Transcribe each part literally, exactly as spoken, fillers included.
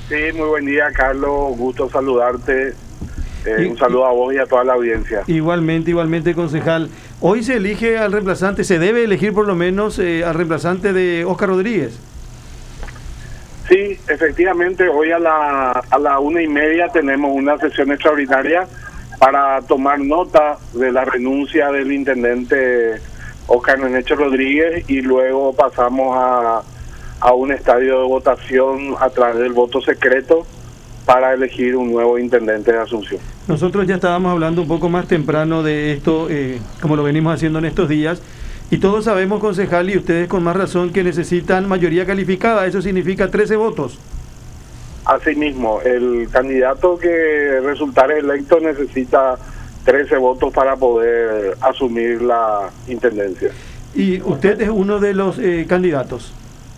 Sí, muy buen día, Carlos. Gusto saludarte. Eh, Y- un saludo a vos y a toda la audiencia. Igualmente, igualmente, concejal. Hoy se elige al reemplazante, se debe elegir por lo menos eh, al reemplazante de Óscar Rodríguez. Sí, efectivamente, hoy a la, a la una y media tenemos una sesión extraordinaria para tomar nota de la renuncia del intendente Óscar Nenecho Rodríguez y luego pasamos a, a un estadio de votación a través del voto secreto para elegir un nuevo intendente de Asunción. Nosotros ya estábamos hablando un poco más temprano de esto, eh, como lo venimos haciendo en estos días, y todos sabemos, concejal, y ustedes con más razón, que necesitan mayoría calificada. Eso significa trece votos. Asimismo, el candidato que resultare electo necesita trece votos para poder asumir la intendencia. Y usted es uno de los eh, candidatos.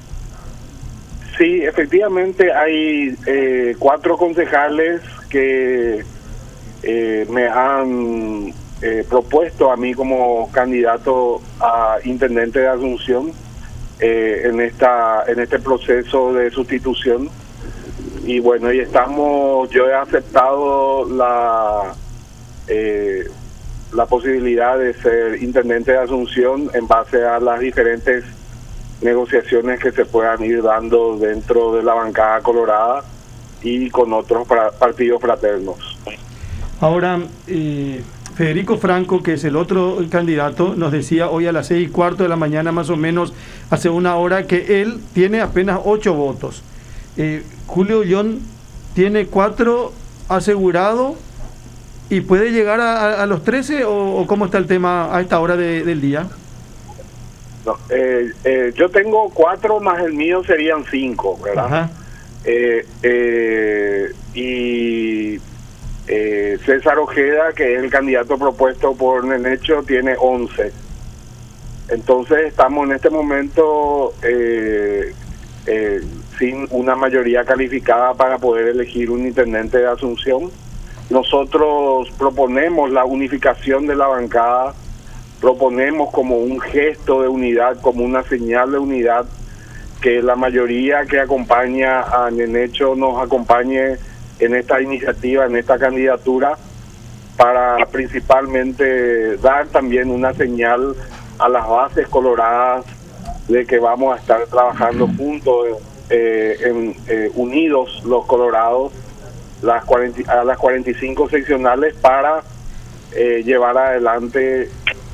Sí, efectivamente hay eh, cuatro concejales que eh, me han eh, propuesto a mí como candidato a intendente de Asunción eh, en esta en este proceso de sustitución. Y bueno, y estamos, yo he aceptado la eh, la posibilidad de ser intendente de Asunción en base a las diferentes negociaciones que se puedan ir dando dentro de la bancada colorada y con otros pra- partidos fraternos. Ahora, eh, Federico Franco, que es el otro candidato, nos decía hoy a las seis y cuarto de la mañana, más o menos, hace una hora, que él tiene apenas ocho votos. Eh, Julio Ullón tiene cuatro asegurado y puede llegar a, a- a los trece, o, o cómo está el tema a esta hora de- del día. No, eh, eh, yo tengo cuatro más el mío serían cinco, ¿verdad? Ajá. Eh, eh, y eh, César Ojeda, que es el candidato propuesto por Nenecho, tiene once. Entonces estamos en este momento eh, eh, sin una mayoría calificada para poder elegir un intendente de Asunción. Nosotros proponemos la unificación de la bancada, proponemos como un gesto de unidad, como una señal de unidad, que la mayoría que acompaña a Nenecho nos acompañe en esta iniciativa, en esta candidatura, para principalmente dar también una señal a las bases coloradas de que vamos a estar trabajando juntos, eh, en, eh, unidos los colorados, las cuarenta, a las cuarenta y cinco seccionales para eh, llevar adelante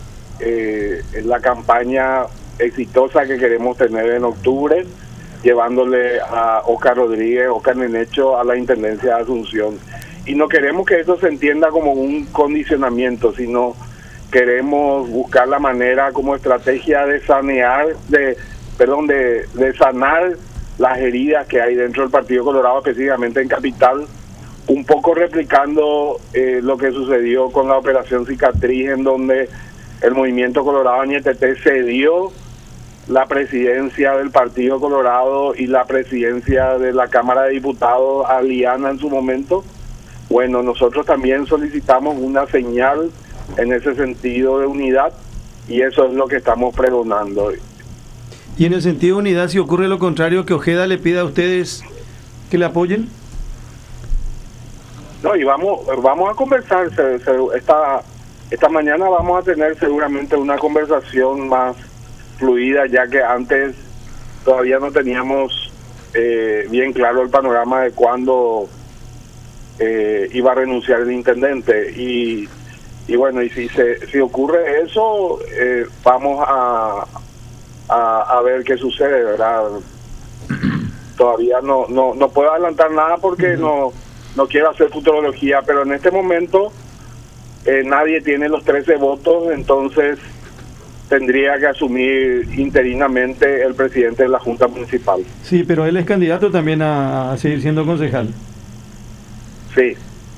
eh, la campaña exitosa que queremos tener en octubre, llevándole a Óscar Rodríguez, Óscar Nenecho a la Intendencia de Asunción. Y no queremos que eso se entienda como un condicionamiento, sino queremos buscar la manera como estrategia de sanear, de perdón, de, de sanar las heridas que hay dentro del Partido Colorado, específicamente en Capital, un poco replicando eh, lo que sucedió con la Operación Cicatriz, en donde el Movimiento Colorado N T T cedió la presidencia del Partido Colorado y la presidencia de la Cámara de Diputados a Liana en su momento. Bueno, nosotros también solicitamos una señal en ese sentido de unidad, y eso es lo que estamos pregonando hoy. Y en el sentido de unidad, si ocurre lo contrario, que Ojeda le pida a ustedes que le apoyen. No, y vamos vamos a conversar, se- se- esta, esta mañana vamos a tener seguramente una conversación más fluida, ya que antes todavía no teníamos eh, bien claro el panorama de cuándo eh, iba a renunciar el intendente. Y, y bueno, y si se si ocurre eso, eh, vamos a, a, a ver qué sucede, ¿verdad? Todavía no, no, no puedo adelantar nada porque no, no quiero hacer futurología, pero en este momento eh, nadie tiene los trece votos, entonces tendría que asumir interinamente el presidente de la Junta Municipal. Sí, pero él es candidato también a, a seguir siendo concejal. Sí.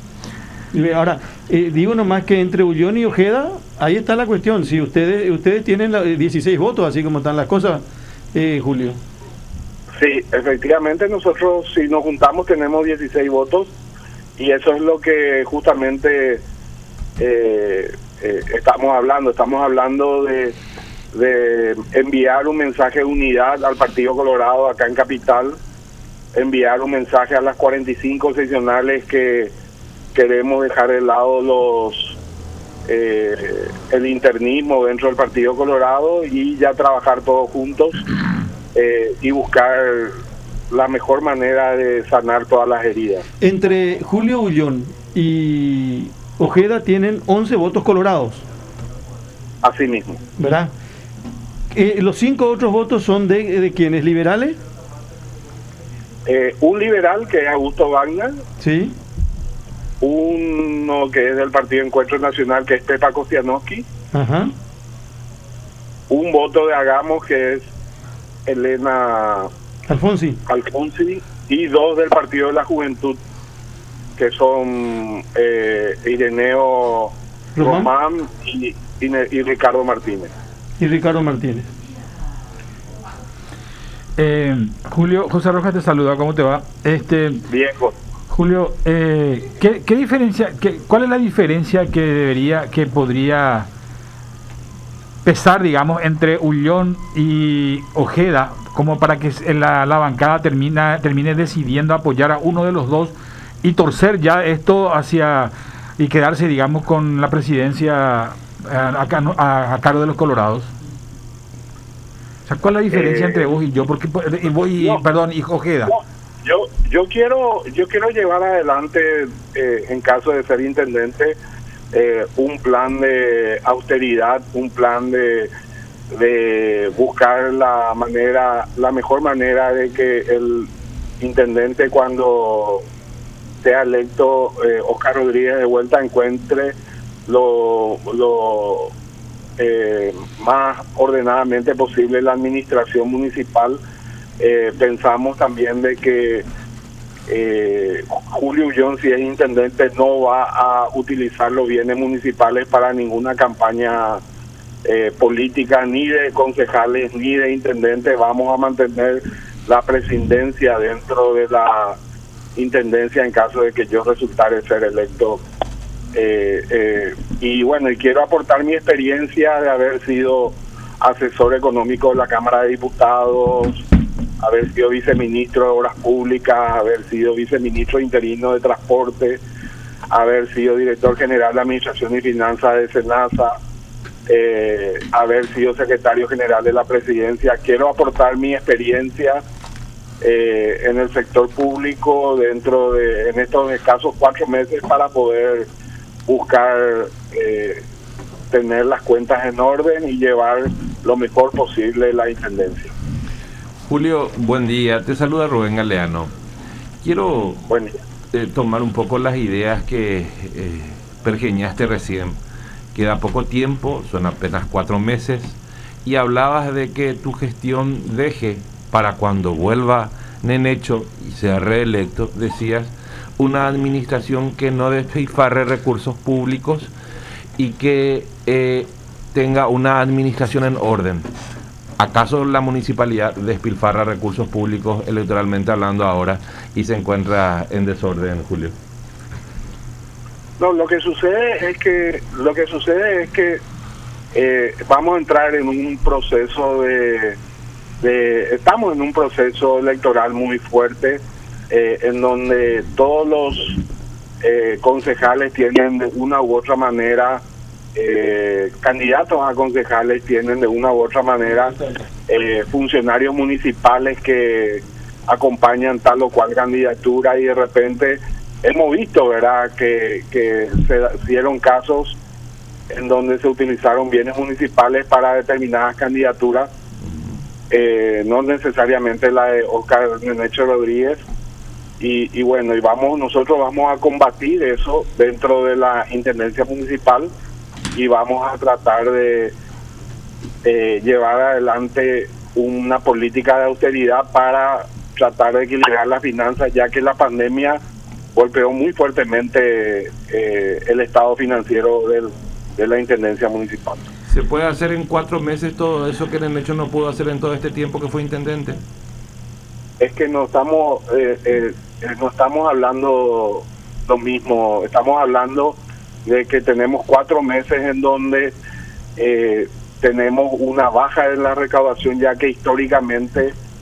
Y ahora, eh, digo nomás que entre Ullón y Ojeda, ahí está la cuestión. Si ustedes ustedes tienen la- dieciséis votos, así como están las cosas, eh, Julio. Sí, efectivamente nosotros si nos juntamos tenemos dieciséis votos, y eso es lo que justamente eh, eh, estamos hablando. Estamos hablando de, de enviar un mensaje de unidad al Partido Colorado acá en Capital, enviar un mensaje a las cuarenta y cinco seccionales que queremos dejar de lado los eh, el internismo dentro del Partido Colorado y ya trabajar todos juntos eh, y buscar la mejor manera de sanar todas las heridas. Entre Julio Ullón y Ojeda tienen once votos colorados. Así mismo. ¿Verdad? Eh, ¿Los cinco otros votos son de, de quiénes? ¿Liberales? Eh, un liberal que es Augusto Wagner. Sí. Uno que es del Partido Encuentro Nacional, que es Pepa Kostianowski. Ajá. Un voto de Hagamos, que es Elena Alfonsi. Alfonsi. Y dos del Partido de la Juventud, que son eh, Ireneo Román, Román y, y, y Ricardo Martínez. Y Ricardo Martínez. Eh, Julio, José Rojas te saluda, ¿cómo te va? Este, Viejo. Julio, eh, ¿qué, qué diferencia, qué, cuál es la diferencia que debería, que podría pesar, digamos, entre Ullón y Ojeda, como para que la, la bancada termina, termine decidiendo apoyar a uno de los dos y torcer ya esto hacia y quedarse, digamos, con la presidencia a, a, a cargo de los colorados? O sea, ¿cuál es la diferencia eh, entre vos y yo? Porque y vos y, no, perdón, y Ojeda. No, yo yo quiero yo quiero llevar adelante eh, en caso de ser intendente eh, un plan de austeridad, un plan de de buscar la manera la mejor manera de que el intendente, cuando sea electo, eh, Oscar Rodríguez de vuelta, encuentre lo lo Eh, más ordenadamente posible la administración municipal. Eh, pensamos también de que eh, Julio Ullón, si es intendente, no va a utilizar los bienes municipales para ninguna campaña eh, política, ni de concejales ni de intendentes. Vamos a mantener la presidencia dentro de la intendencia en caso de que yo resultare ser electo. Eh, eh, y bueno, y quiero aportar mi experiencia de haber sido asesor económico de la Cámara de Diputados, haber sido viceministro de Obras Públicas, haber sido viceministro interino de Transporte, haber sido director general de Administración y Finanzas de SENASA, eh, haber sido secretario general de la Presidencia. Quiero aportar mi experiencia eh, en el sector público dentro de en estos escasos cuatro meses para poder buscar eh, tener las cuentas en orden y llevar lo mejor posible la intendencia. Julio, buen día. Te saluda Rubén Galeano. Quiero bueno. eh, tomar un poco las ideas que eh, pergeñaste recién. Queda poco tiempo, son apenas cuatro meses, y hablabas de que tu gestión deje para cuando vuelva Nenecho y sea reelecto, decías, una administración que no despilfarre recursos públicos y que eh, tenga una administración en orden. ¿Acaso la municipalidad despilfarra recursos públicos electoralmente hablando ahora y se encuentra en desorden, Julio? No, lo que sucede es que lo que sucede es que eh, vamos a entrar en un proceso de, de estamos en un proceso electoral muy fuerte. Eh, en donde todos los eh, concejales tienen de una u otra manera, eh, candidatos a concejales tienen de una u otra manera eh, funcionarios municipales que acompañan tal o cual candidatura, y de repente hemos visto, ¿verdad?, que, que se dieron casos en donde se utilizaron bienes municipales para determinadas candidaturas, eh, no necesariamente la de Oscar Nenecho Rodríguez. Y, y bueno, y vamos nosotros vamos a combatir eso dentro de la intendencia municipal y vamos a tratar de eh, llevar adelante una política de austeridad para tratar de equilibrar las finanzas, ya que la pandemia golpeó muy fuertemente eh, el estado financiero del, de la intendencia municipal. ¿Se puede hacer en cuatro meses todo eso que Nenecho no pudo hacer en todo este tiempo que fue intendente? Es que no estamos eh, eh, no estamos hablando lo mismo, estamos hablando de que tenemos cuatro meses en donde eh, tenemos una baja en la recaudación, ya que históricamente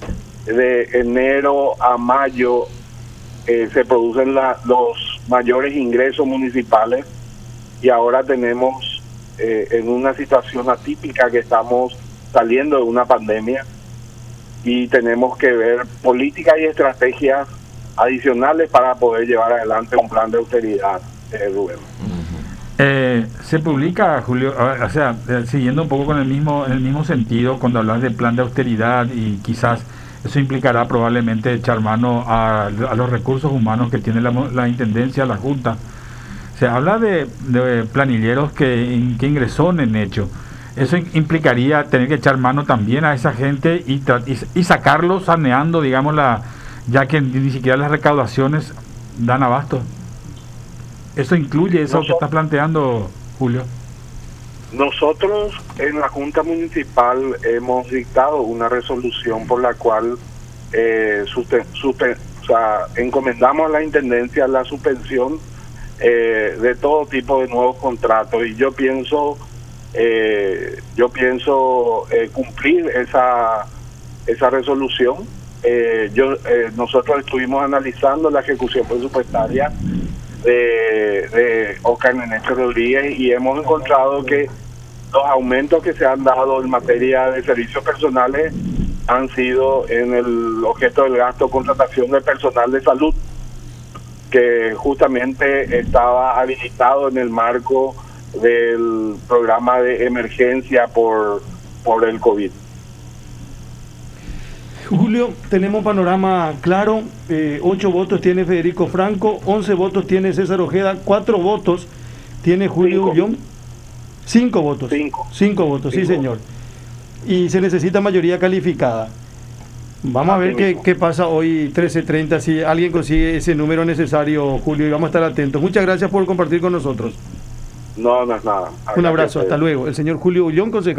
de enero a mayo eh, se producen la, los mayores ingresos municipales, y ahora tenemos eh, en una situación atípica que estamos saliendo de una pandemia, y tenemos que ver políticas y estrategias adicionales para poder llevar adelante un plan de austeridad, eh, Rubén. Eh, se publica, Julio, o sea, eh, siguiendo un poco con el mismo, en el mismo sentido, cuando hablas de plan de austeridad, y quizás eso implicará probablemente echar mano a, a los recursos humanos que tiene la, la Intendencia, la Junta. Se habla de, de planilleros que, que ingresó en hecho. Eso implicaría tener que echar mano también a esa gente y, y, y sacarlos saneando, digamos, la, ya que ni siquiera las recaudaciones dan abasto. ¿Eso incluye eso Nosotros, que estás planteando, Julio? Nosotros en la Junta Municipal hemos dictado una resolución por la cual eh, susten, susten, o sea, encomendamos a la Intendencia la suspensión eh, de todo tipo de nuevos contratos, y yo pienso eh, yo pienso eh, cumplir esa esa resolución. Eh, yo eh, nosotros estuvimos analizando la ejecución presupuestaria de, de Oscar Nenecho Rodríguez, y hemos encontrado que los aumentos que se han dado en materia de servicios personales han sido en el objeto del gasto contratación de personal de salud, que justamente estaba habilitado en el marco del programa de emergencia por, por el COVID. Julio, tenemos panorama claro. eh, ocho votos tiene Federico Franco, once votos tiene César Ojeda, cuatro votos tiene Julio Ullón, cinco votos. Cinco. Cinco votos, Cinco. Sí señor. Y se necesita mayoría calificada. Vamos a ver qué, qué pasa hoy trece treinta, si alguien consigue ese número necesario, Julio, y vamos a estar atentos. Muchas gracias por compartir con nosotros. No, no es nada. Un abrazo, hasta luego. El señor Julio Ullón, consejero.